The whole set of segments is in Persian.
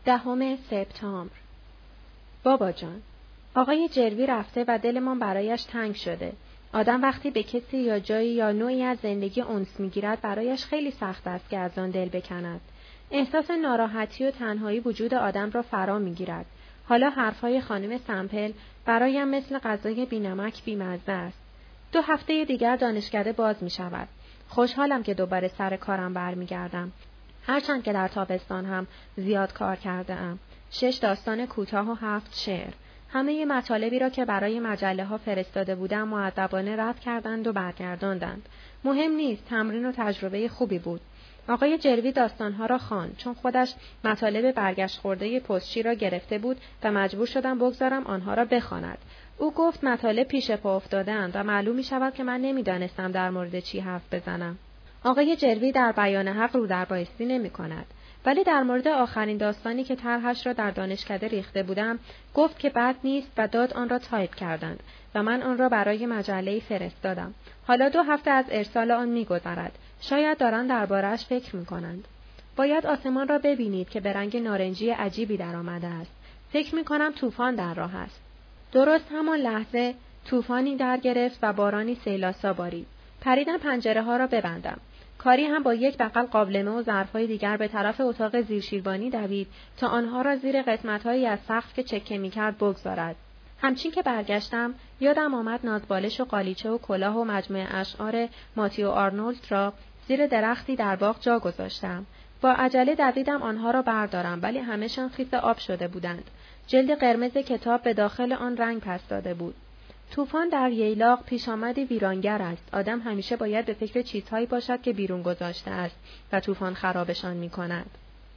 10 سپتامبر. بابا جان، آقای جروی رفته و دلمان برایش تنگ شده. آدم وقتی به کسی یا جایی یا نوعی از زندگی انس میگیرد برایش خیلی سخت است که از آن دل بکند. احساس ناراحتی و تنهایی وجود آدم را فرا میگیرد. حالا حرفهای خانم سمپل برایم مثل غذای بینمک بیمزه است. 2 هفته دیگر دانشکده باز می شود. خوشحالم که دوباره سر کارم برمیگردم. هرچند که در تابستان هم زیاد کار کرده ام. 6 داستان کوتاه و 7 شعر. همه مطالبی را که برای مجله ها فرستاده بودم مؤدبانه رد کردند و برگرداندند. مهم نیست، تمرین و تجربه خوبی بود. آقای جروی داستانها را خواند چون خودش مطالب برگشت خورده پستچی را گرفته بود و مجبور شدم بگذارم آنها را بخواند. او گفت مطالب پیش پا افتاده‌اند و معلوم می شود که من نمی‌دانستم در مورد چی حرف بزنم. آقای جروی در بیان حق رو در بایستی نمی کند. ولی در مورد آخرین داستانی که طرحش را در دانشکده ریخته بودم گفت که بد نیست و داد آن را تایپ کردند و من آن را برای مجله‌ای فرستادم. حالا 2 هفته از ارسال آن می‌گذرد. شاید دارند درباره‌اش فکر می‌کنند. باید آسمان را ببینید که به رنگ نارنجی عجیبی در آمده است. فکر می‌کنم طوفان در راه است. درست همان لحظه طوفانی در گرفت و بارانی سیلاسا بارید. پریدم پنجره‌ها را ببندم. کاری هم با یک بغل قابلمه و ظرف‌های دیگر به طرف اتاق زیرشیروانی دوید تا آنها را زیر قسمت‌هایی از سقف که چکه می‌کرد بگذارد. همچین که برگشتم یادم آمد نازبالش و قالیچه و کلاه و مجموعه اشعار ماتیو آرنولد را زیر درختی در باغ جا گذاشتم. با عجله دویدم آنها را بردارم ولی همه‌شان خیس آب شده بودند. جلد قرمز کتاب به داخل آن رنگ پس داده بود. طوفان در ییلاق پیش آمدی ویرانگر است. آدم همیشه باید به فکر چیزهایی باشد که بیرون گذاشته است و طوفان خرابشان می کند.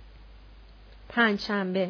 5 شنبه.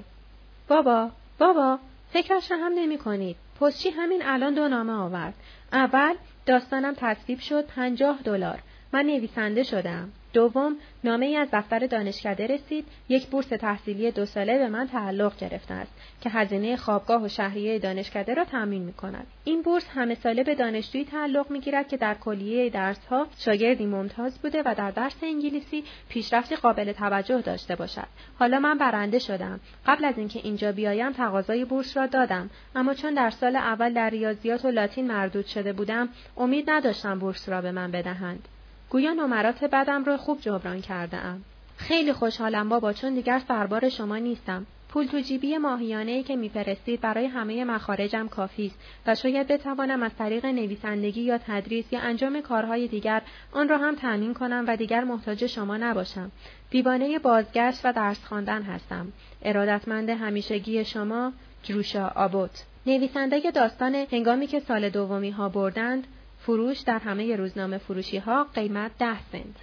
بابا، فکرش را هم نمی کنید. پستچی همین الان 2 نامه آورد. اول داستانم تصویب شد $50. من نویسنده شدم. دوم نامه‌ای از دفتر دانشکده رسید. یک بورس تحصیلی 2 ساله به من تعلق گرفته است که هزینه خوابگاه و شهریه دانشکده را تامین می‌کند. این بورس همه ساله به دانشجویی تعلق می‌گیرد که در کلیه درس‌ها شاگردی ممتاز بوده و در درس انگلیسی پیشرفتی قابل توجه داشته باشد. حالا من برنده شدم. قبل از اینکه اینجا بیایم تقاضای بورس را دادم، اما چون در سال اول در ریاضیات و لاتین مردود شده بودم، امید نداشتم بورس را به من بدهند. گویا نمرات بدم را خوب جبران کرده ام. خیلی خوشحالم بابا چون دیگر سربار شما نیستم. پول تو جیبی ماهیانه‌ای که می‌فرستید برای همه مخارجم کافی است و شاید بتوانم از طریق نویسندگی یا تدریس یا انجام کارهای دیگر آن را هم تامین کنم و دیگر محتاج شما نباشم. دیوانه بازگشت و درس خواندن هستم. ارادتمند همیشگی شما، جروشا آبوت. نویسنده داستان هنگامی که سال دومی ها بردند. فروش در همه روزنامه فروشی ها، قیمت 10 سنت.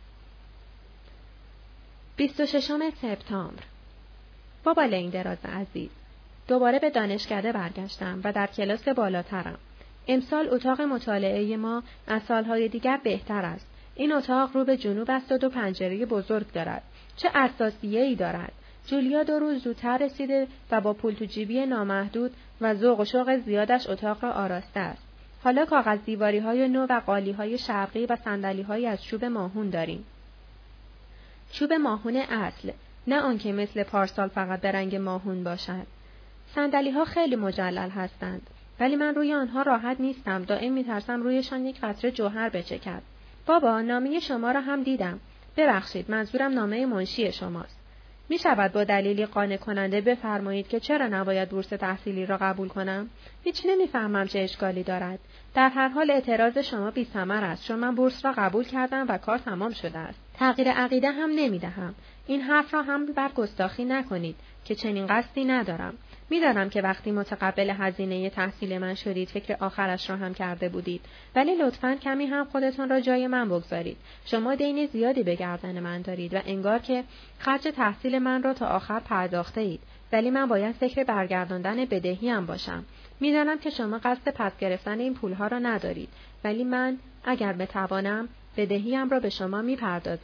26 سپتامبر. بابا لیندراز عزیز، دوباره به دانشکده برگشتم و در کلاس بالاترم. امسال اتاق مطالعه ما از سالهای دیگر بهتر است. این اتاق رو به جنوب است و 2 پنجره بزرگ دارد. چه اساسیه‌ای دارد. جولیا 2 روز زودتر رسیده و با پول تو جیبی نامحدود و ذوق و شوق زیادش اتاق را آراسته است. حالا کاغذ دیواری‌های نو و قالی‌های شرقی و صندلی‌های از چوب ماهون داریم. چوب ماهون اصل، نه آنکه مثل پارسال فقط به رنگ ماهون باشد. صندلی‌ها خیلی مجلل هستند، ولی من روی آنها راحت نیستم. دائم می‌ترسم رویشان یک قطره جوهر بچکد. بابا، نامه شما را هم دیدم. ببخشید، منظورم نامه منشی شماست. می شود با دلیلی قانع کننده بفرمایید که چرا نباید بورس تحصیلی را قبول کنم؟ هیچ نمیفهمم چه اشکالی دارد. در هر حال اعتراض شما بی‌ثمر است چون من بورس را قبول کردم و کار تمام شده است. تغییر عقیده هم نمیدهم. این حرف را هم بر گستاخی نکنید که چنین قصدی ندارم. می‌دانم که وقتی متقبل هزینه تحصیل من شدید فکر آخرش را هم کرده بودید، ولی لطفاً کمی هم خودتان را جای من بگذارید. شما دین زیادی به گردن من دارید و انگار که خرج تحصیل من را تا آخر پرداخته اید، ولی من باید فکر برگرداندن بدهی‌ام باشم. می‌دانم که شما قصد پس گرفتن این پول‌ها را ندارید، ولی من اگر بتوانم بدهی‌ام را به شما می‌پردازم.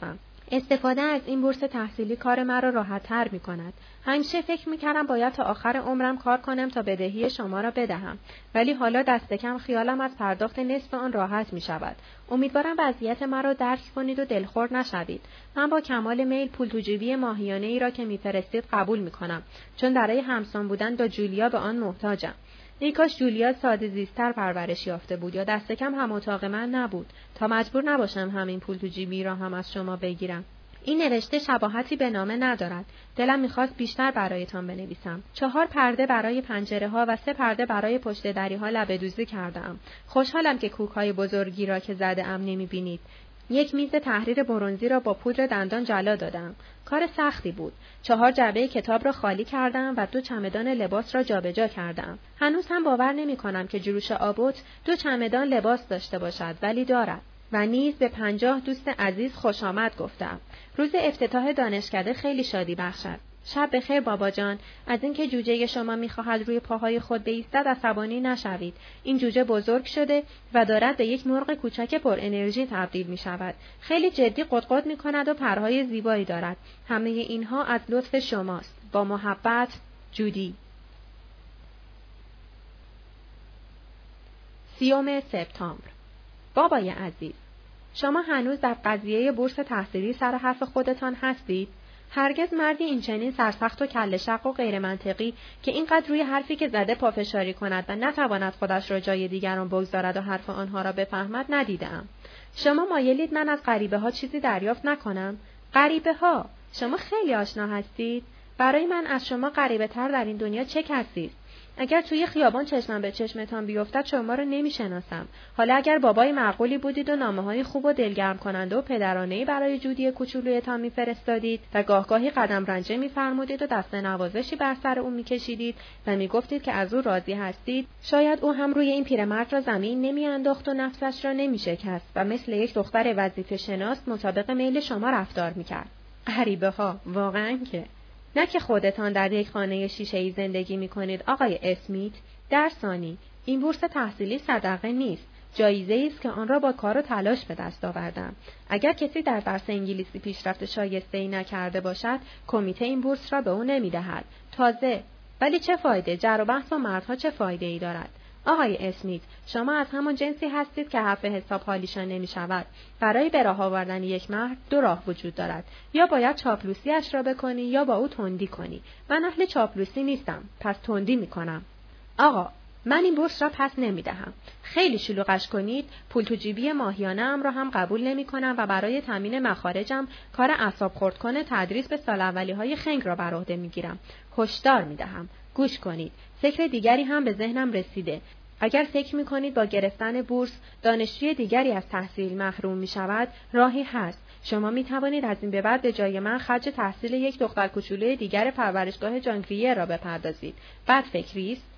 استفاده از این بورس تحصیلی کار مرا راحت‌تر می‌کند. همیشه فکر می‌کردم باید تا آخر عمرم کار کنم تا بدهی شما را بدهم، ولی حالا دست کم خیالم از پرداخت نصف آن راحت می‌شود. امیدوارم وضعیت مرا درک کنید و دلخور نشوید. من با کمال میل پول تو جیبی ماهیانه‌ای را که می‌فرستید قبول می‌کنم، چون برای همسان بودن با جولیا به آن محتاجم. ای کاش جولیا ساده زیست‌تر پرورش یافته بود یا دست کم هم اتاق من نبود تا مجبور نباشم همین پول تو جیبی را هم از شما بگیرم. این نوشته شباهتی به نامه ندارد. دلم می‌خواست بیشتر برایتان بنویسم. 4 پرده برای پنجره‌ها و 3 پرده برای پشت دری‌ها لبه‌دوزی کرده‌ام. خوشحالم که کوک‌های بزرگی را که زده‌ام نمی‌بینید. یک میز تحریر برنزی را با پودر دندان جلا دادم. کار سختی بود. 4 جعبه کتاب را خالی کردم و 2 چمدان لباس را جابجا کردم. هنوز هم باور نمی‌کنم که جروش آبوت 2 چمدان لباس داشته باشد، ولی دارد. و نیز به 50 دوست عزیز خوش آمد گفتم. روز افتتاح دانشکده خیلی شادی بخشد. شب بخیر بابا جان. از اینکه جوجه شما می‌خواهد روی پاهای خود بایستد عصبانی نشوید. این جوجه بزرگ شده و دارد به یک مرغ کوچک پر انرژی تبدیل می‌شود. خیلی جدی قدقد می‌کند و پرهای زیبایی دارد. همه اینها از لطف شماست. با محبت، جودی. 30 سپتامبر. بابای عزیز، شما هنوز در قضیه بورس تحصیلی سر حرف خودتان هستید؟ هرگز مردی این چنین سرسخت و کله شق و غیر منطقی که اینقدر روی حرفی که زده پافشاری کند و نتواند خودش را جای دیگران بگذارد و حرف آنها را بفهمد ندیدم. شما مایلید من از غریبه ها چیزی دریافت نکنم؟ غریبه ها؟ شما خیلی آشنا هستید؟ برای من از شما غریبه تر در این دنیا چه کسی است؟ اگر توی خیابان چشمم به چشمتان بیفتد شما رو نمیشناسم. حالا اگر بابای معقولی بودید و نامه‌های خوب و دلگرم کننده و پدرانه‌ای برای جودی کوچولویتان میفرستادید و گاهگاهی قدم رنجه میفرمودید و دست نوازشی بر سر او میکشیدید و میگفتید که از او راضی هستید، شاید او هم روی این پیرمرد را زمین نمیانداخت و نفسش را نمیشکست و مثل یک دختر وظیفه شناس مطابق میل شما رفتار میکرد. غریبه ها، واقعاً که نه که خودتان در یک خانه شیشه‌ای زندگی می‌کنید آقای اسمیت. در ثانی، این بورس تحصیلی صدقه نیست، جایزه‌ای است که آن را با کار و تلاش به دست آوردم. اگر کسی در درس انگلیسی پیشرفت شایسته‌ای نکرده باشد، کمیته این بورس را به او نمی‌دهد. تازه، ولی چه فایده؟ جر و بحث با مردها چه فایده‌ای دارد؟ آقای اسمیت، شما از همان جنسی هستید که حرف حساب حالیشان نمی شود. برای به راه آوردن یک مرد 2 راه وجود دارد. یا باید چاپلوسی‌اش را بکنی یا با او تندی کنی. من اهل چاپلوسی نیستم، پس تندی می کنم. آقا، من این بورس را پس نمی دهم. خیلی شلوغش کنید، پول تو جیبی ماهیانه ام را هم قبول نمی کنم و برای تامین مخارجم کار اعصاب خرد کنه تدریس به سال اولی های خنگ را بر عهده می گیرم. هشدار می دهم. گوش کنید. فکر دیگری هم به ذهنم رسیده. اگر فکر می کنید با گرفتن بورس دانشجوی دیگری از تحصیل محروم می شود، راهی هست. شما می توانید از این به بعد به جای من خرج تحصیل یک دختر کوچولوی دیگر پرورشگاه جانگریه را بپردازید. بد فکری است؟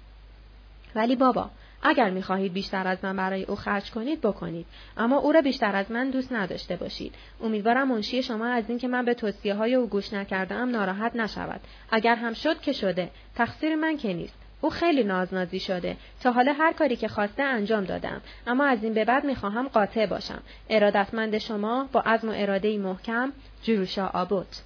ولی بابا، اگر می خواهید بیشتر از من برای او خرج کنید بکنید، اما او را بیشتر از من دوست نداشته باشید. امیدوارم منشی شما از اینکه من به توصیه‌های او گوش نکردم ناراحت نشود. اگر هم شد که شده، تقصیر من که نیست. او خیلی نازنازی شده. تا حالا هر کاری که خواسته انجام دادم، اما از این به بعد می‌خواهم قاطع باشم. ارادتمند شما، با عزم و اراده‌ای محکم، جروشا آبوت.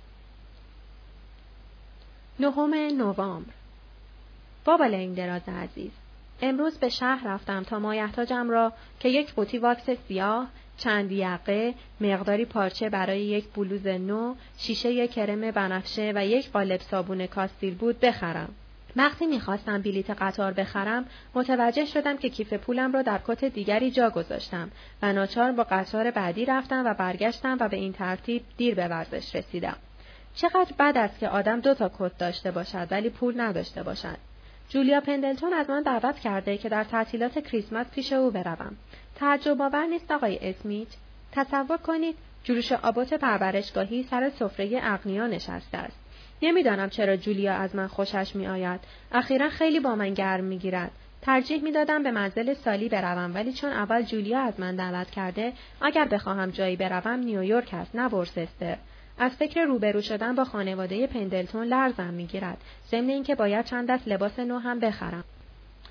9 نوامبر. بابا لنگدراز عزیز، امروز به شهر رفتم تا مایحتاجم را که یک قوطی واکس سیاه، چند یقه، مقداری پارچه برای یک بلوز نو، شیشه کرم بنفشه و یک قالب صابون کاستیل بود بخرم. وقتی می‌خواستم بلیط قطار بخرم، متوجه شدم که کیف پولم را در کت دیگری جا گذاشتم و ناچار با قطار بعدی رفتم و برگشتم و به این ترتیب دیر به ورزش رسیدم. چقدر بد است که آدم 2 تا کت داشته باشد ولی پول نداشته باشد. جولیا پندلتون از من دعوت کرده که در تعطیلات کریسمس پیش او بروم. تعجب آور نیست آقای اسمیت؟ تصور کنید جروش آبوت پرورشگاهی سر سفره اغنیا نشسته است. نمیدانم چرا جولیا از من خوشش می آید. اخیراً خیلی با من گرم می گیرد. ترجیح می دادم به منزل سالی بروم، ولی چون اول جولیا از من دعوت کرده، اگر بخواهم جایی بروم نیویورک است نه ورسستر. از فکر روبرو شدن با خانواده پندلتون لرزم می گیرد. ضمن اینکه باید چند دست لباس نو هم بخرم.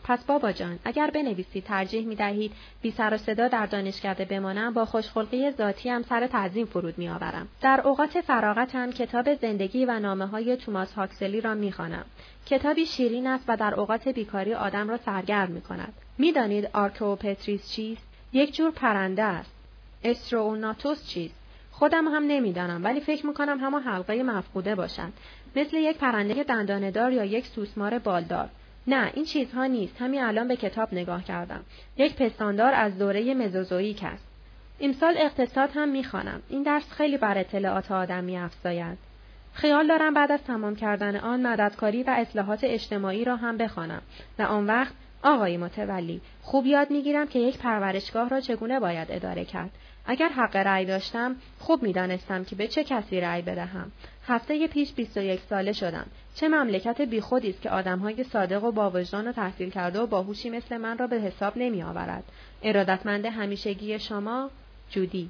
پس بابا جان، اگر بنویسید ترجیح می‌دهید بی سر و صدا در دانشکده بمانم، با خوشخلقی ذاتی هم سر تعظیم فرود می‌آورم. در اوقات فراغتم کتاب زندگی و نامه‌های توماس هاکسلی را می‌خوانم. کتابی شیرین است و در اوقات بیکاری آدم را سرگرم می‌کند. می‌دانید آرکئوپتریس چیست؟ یک جور پرنده است. استروناتوس چیست؟ خودم هم نمی‌دانم، ولی فکر می‌کنم همان حلقه مفقوده باشد. مثل یک پرنده دندانه‌دار یا یک سوسمار بالدار. نه، این چیزها نیست. همین الان به کتاب نگاه کردم. یک پستاندار از دوره مزوزوئیک است. امسال اقتصاد هم می‌خوانم. این درس خیلی بر اطلاعات آدم می‌افزاید. خیال دارم بعد از تمام کردن آن مددکاری و اصلاحات اجتماعی را هم بخوانم و آن وقت آقای متولی خوب یاد می‌گیرم که یک پرورشگاه را چگونه باید اداره کرد. اگر حق رأی داشتم خوب می‌دانستم که به چه کسی رأی بدهم. هفته پیش 21 ساله شدم. چه مملکت بیخودی است که آدم‌های صادق و با وجدان و تحصیل کرده و باهوشی مثل من را به حساب نمی‌آورد. ارادتمند همیشگی شما، جودی.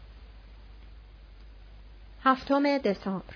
7 دسامبر.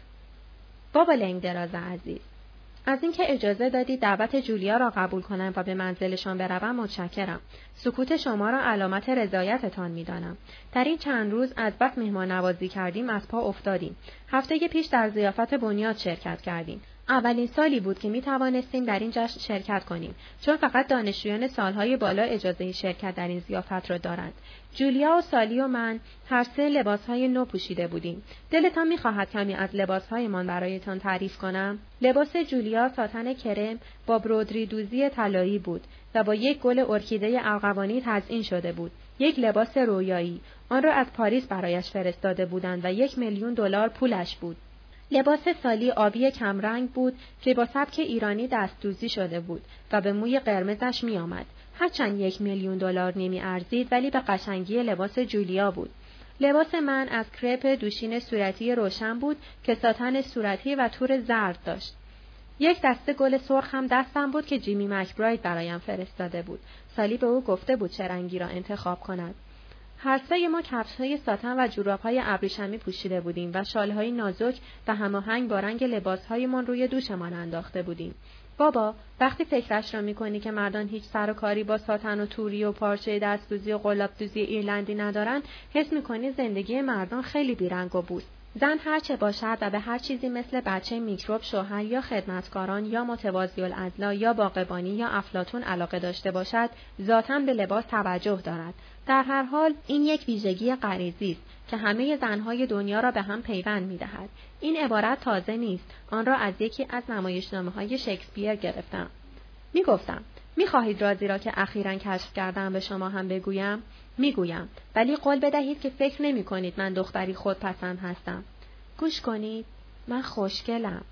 بابا لنگدراز عزیز، از اینکه اجازه دادید دعوت جولیا را قبول کنم و به منزلشان بروم متشکرم. سکوت شما را علامت رضایتتان می‌دانم. در این چند روز از بس مهمان نوازی کردیم از پا افتادیم. هفته پیش در ضیافت بنیاد شرکت کردیم. اولین سالی بود که می توانستیم در این جشن شرکت کنیم، چون فقط دانشجویان سالهای بالا اجازه شرکت در این ضیافت را دارند. جولیا و سالی و من هر سه لباسهای نو پوشیده بودیم. دلتان می‌خواهد کمی از لباسهایمان برایتان تعریف کنم؟ لباس جولیا ساتن کرم با برودری دوزی طلایی بود و با یک گل ارکیده ارغوانی تزیین شده بود. یک لباس رویایی. آن را از پاریس برایش فرستاده بودند و $1,000,000 پولش بود. لباس سالی آبی کمرنگ بود که با سبک ایرانی دستدوزی شده بود و به موی قرمزش می آمد. هرچند $1,000,000 نمی ارزید ولی به قشنگی لباس جولیا بود. لباس من از کرپ دوشین صورتی روشن بود که ساتن صورتی و تور زرد داشت. یک دسته گل سرخ هم دستم بود که جیمی مکبراید برایم فرستاده بود. سالی به او گفته بود چه رنگی را انتخاب کند. هر سه ما کفش‌های ساتن و جوراب‌های ابریشمی پوشیده بودیم و شال‌های نازک و هماهنگ با رنگ لباس‌هایمان روی دوشمان انداخته بودیم. بابا، وقتی فکرش را می‌کنی که مردان هیچ سر و کاری با ساتن و توری و پارچه دستدوزی و قلاب‌دوزی ایرلندی ندارند، حس می‌کنی زندگی مردان خیلی بیرنگ و بوست. زن هر چه باشد و به هر چیزی مثل بچه میکروب، شوهر یا خدمتکاران یا متوازی الاضلاع یا باغبانی یا افلاطون علاقه داشته باشد، ذاتاً به لباس توجه دارد. در هر حال این یک ویژگی غریزی است که همه زنهای دنیا را به هم پیوند می‌دهد. این عبارت تازه نیست، آن را از یکی از نمایشنامه‌های شکسپیر گرفتم. می‌گفتم می‌خواهید رازی را که اخیراً کشف کردم به شما هم بگویم؟ می‌گویم، ولی قول بدهید که فکر نمی‌کنید من دختری خودپسند هستم. گوش کنید، من خوشگلم.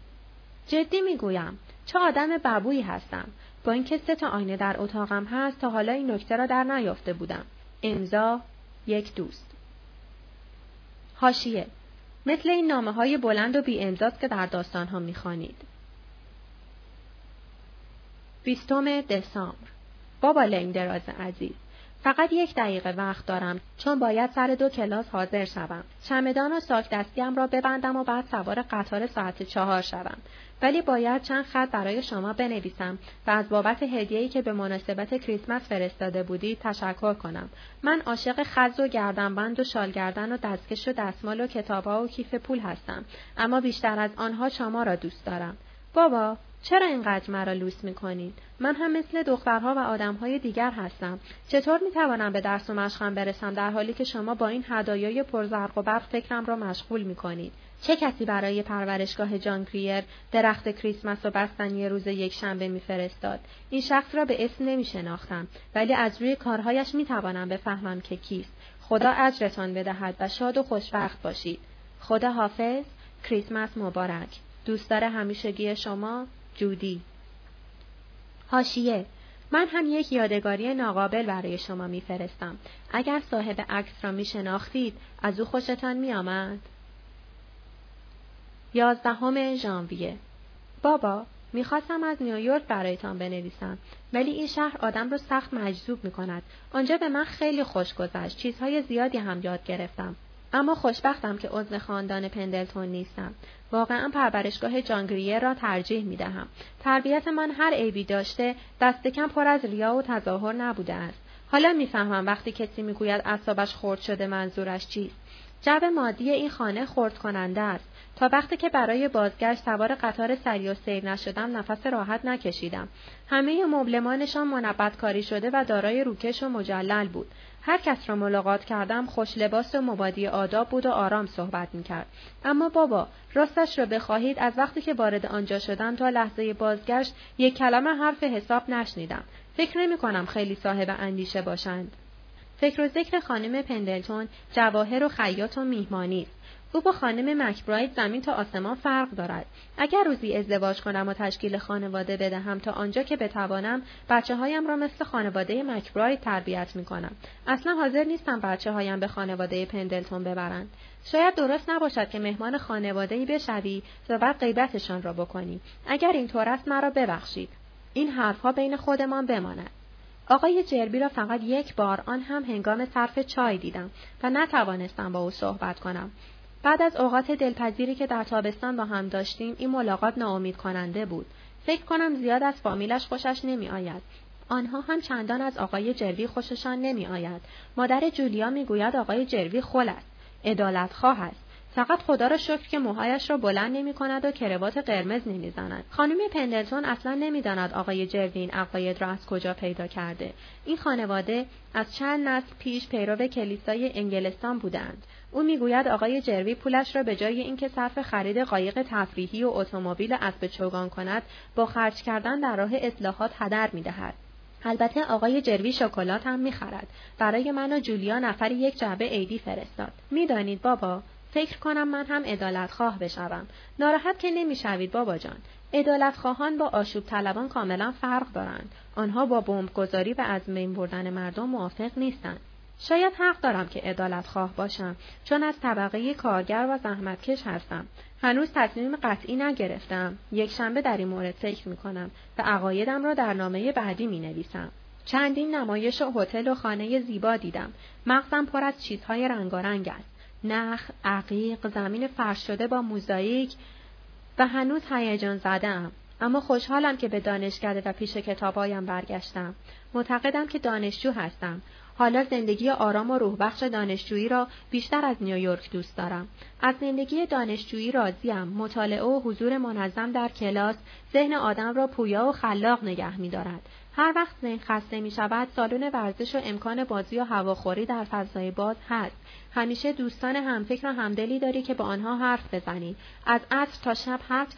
جدی می‌گویم، چه آدم ببویی هستم. با اینکه 3 آینه در اتاقم هست تا حالا این نکته را در نیافته بودم. امضا یک دوست. حاشیه: مثل این نامه‌های بلند و بی امضاست که در داستان‌ها می‌خوانید. 20 دسامبر. بابا لنگدراز عزیز، فقط 1 دقیقه وقت دارم چون باید سر 2 کلاس حاضر شوم. چمدان و ساک دستیم را ببندم و بعد سوار قطار ساعت 4 شوم. ولی باید چند خط برای شما بنویسم و از بابت هدیه‌ای که به مناسبت کریسمس فرستاده بودید تشکر کنم. من عاشق خز و گردنبند و شال گردن و دستکش و دستمال و کتاب‌ها و کیف پول هستم، اما بیشتر از آنها شما را دوست دارم. بابا، چرا اینقدر مرا لوس می‌کنید؟ من هم مثل دخترها و آدم‌های دیگر هستم. چطور می‌توانم به درس و مشقم برسم در حالی که شما با این هدایای پرزرق و برق فکرم را مشغول می‌کنید؟ چه کسی برای پرورشگاه جان کریر درخت کریسمس و بستنی روز یکشنبه می‌فرستاد؟ این شخص را به اسم نمی‌شناختم، ولی از روی کارهایش می‌توانم بفهمم که کیست. خدا اجرتان بدهد و شاد و خوشبخت باشید. خدا حافظ. کریسمس مبارک. دوستدار همیشگی شما، جودی. حاشیه: من هم یک یادگاری ناقابل برای شما میفرستم. اگر صاحب عکس را میشناختید، از او خوشتان میآمد؟ 11 ژانویه. بابا، میخواستم از نیویورک برایتان بنویسم، ولی این شهر آدم رو سخت مجذوب میکند. آنجا به من خیلی خوش گذشت. چیزهای زیادی هم یاد گرفتم. اما خوشبختم که عضو خاندان پندلتون نیستم. واقعا پرورشگاه جان گریر را ترجیح می دهم. تربیت من هر عیبی داشته، دست کم پر از ریا و تظاهر نبوده است. حالا میفهمم وقتی کسی میگوید اعصابش خرد شده منظورش چیست. جو مادی این خانه خرد کننده است. تا وقتی که برای بازگشت سوار قطار سری و سیر نشدم نفس راحت نکشیدم. همه مبلمانشان منبت کاری شده و دارای روکش و مجلل بود. هر کس را ملاقات کردم خوش لباس و مبادی آداب بود و آرام صحبت میکرد. اما بابا، راستش را بخواهید از وقتی که وارد آنجا شدم تا لحظه بازگشت یک کلمه حرف حساب نشنیدم. فکر نمی کنم خیلی صاحب اندیشه باشند. فکر و ذکر خانم پندلتون جواهر و خیاط و میهمانی است. او با خانم مکبراید زمین تا آسمان فرق دارد. اگر روزی ازدواج کنم و تشکیل خانواده بدهم تا آنجا که بتوانم بچه‌هایم را مثل خانواده مکبراید تربیت می‌کنم. اصلا حاضر نیستم بچه‌هایم به خانواده پندلتون ببرند. شاید درست نباشد که مهمان خانواده‌ای بشوی و بعد غیبتشان را بکنی. اگر اینطور است مرا ببخشید. این حرف‌ها بین خودمان بماند. آقای جربی را فقط یک بار، آن هم هنگام صرف چای دیدم و نتوانستم با او صحبت کنم. بعد از اوقات دلپذیری که در تابستان با هم داشتیم، این ملاقات ناامید کننده بود. فکر کنم زیاد از فامیلش خوشش نمی آید. آنها هم چندان از آقای جربی خوششان نمی آید. مادر جولیا می گوید آقای جربی خل است. عدالتخواه است. فقط خدا را شکر که موهایش را بلند نمی کند و کراوات قرمز نمی زند. خانم پندلتون اصلا نمی داند آقای جربی این عقاید را از کجا پیدا کرده. این خانواده از چند نسل پیش پیرو کلیسای انگلستان بودند. او میگوید آقای جربی پولش را به جای اینکه صرف خرید قایق تفریحی و اتومبیل اسب چوگان کند، با خرج کردن در راه اصلاحات هدر می‌دهد. البته آقای جربی شکلات هم می‌خرد. برای من و جولیا نفری یک جعبه عیدی فرستاد. می‌دانید بابا، فکر کنم من هم عدالتخواه بشوم. ناراحت که نمی‌شوید بابا جان. عدالتخواهان با آشوب طلبان کاملا فرق دارند. آنها با بمبگذاری و از بین بردن مردم موافق نیستند. شاید حق دارم که عدالتخواه باشم، چون از طبقه کارگر و زحمتکش هستم. هنوز تصمیم قطعی نگرفتم. یک شنبه در این مورد فکر می‌کنم و عقایدم را در نامه بعدی می‌نویسم. چندین نمایش و هتل و خانه زیبا دیدم. مغزم پر از چیزهای رنگارنگ است. نخل، عقیق، زمین فرش شده با موزاییک و هنوز هیجان زده‌ام. اما خوشحالم که به دانشکده و پیش کتابایم برگشتم. معتقدم که دانشجو هستم. حالا زندگی آرام و روحبخش دانشجویی را بیشتر از نیویورک دوست دارم. از زندگی دانشجویی راضیم. مطالعه و حضور منظم در کلاس ذهن آدم را پویا و خلاق نگه می‌دارد. هر وقت ذهن خسته می‌شود، سالن ورزش و امکان بازی و هواخوری در فضای باز هست. همیشه دوستان همفکر و همدلی داری که با آنها حرف بزنی. از عصر تا شب حرف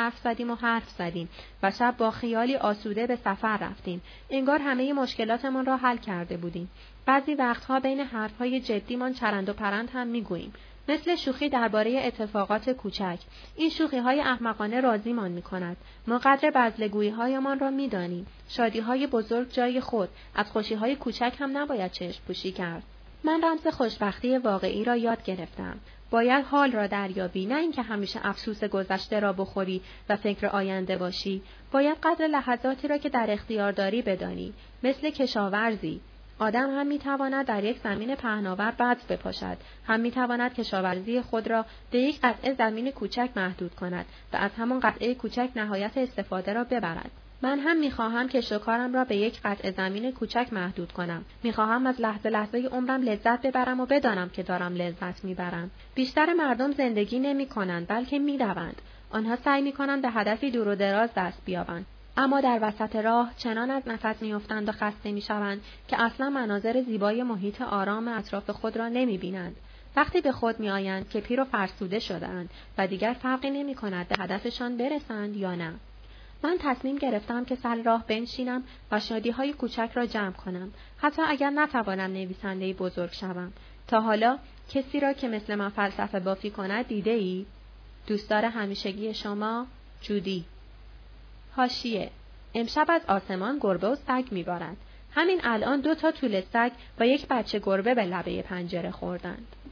زدیم و شب با خیالی آسوده به سفر رفتیم. انگار همه مشکلاتمان را حل کرده بودیم. بعضی وقتها بین حرفهای جدیمان چرند و پرند هم میگوییم. مثل شوخی درباره اتفاقات کوچک. این شوخی‌های احمقانه راضیمان می‌کند. ما قدر بزلگویی‌هایمان را می‌دانیم. شادی‌های بزرگ جای خود، از خوشی‌های کوچک هم نباید چشم پوشی کرد. من رمز خوشبختی واقعی را یاد گرفتم. باید حال را دریابی، نه اینکه همیشه افسوس گذشته را بخوری و فکر آینده باشی. باید قدر لحظاتی را که در اختیار داری بدانی، مثل کشاورزی. آدم هم میتواند در یک زمین پهناور بذر بپاشد، هم میتواند کشاورزی خود را به یک قطعه زمین کوچک محدود کند و از همان قطعه کوچک نهایت استفاده را ببرد. من هم میخواهم که شکارم را به یک قطعه زمین کوچک محدود کنم. میخواهم از لحظه عمرم لذت ببرم و بدانم که دارم لذت میبرم. بیشتر مردم زندگی نمی‌کنند، بلکه می‌دوند. آنها سعی می‌کنند به هدفی دور و دراز دست بیابند. اما در وسط راه چنان از نفس می‌افتند و خسته می‌شوند که اصلا مناظر زیبای محیط آرام اطراف خود را نمی‌بینند. وقتی به خود می‌آیند که پیر و فرسوده شده‌اند و دیگر فرقی نمی‌کند به هدفشان برسند یا نه. من تصمیم گرفتم که سر راه بنشینم و شادی‌های کوچک را جمع کنم، حتی اگر نتوانم نویسنده‌ای بزرگ شوم. تا حالا کسی را که مثل من فلسفه بافی کند دیده ای؟ دوستدار همیشگی شما، جودی. حاشیه: امشب از آسمان گربه و سگ میبارد. همین الان 2 توله سگ با یک بچه گربه به لبه پنجره خوردند.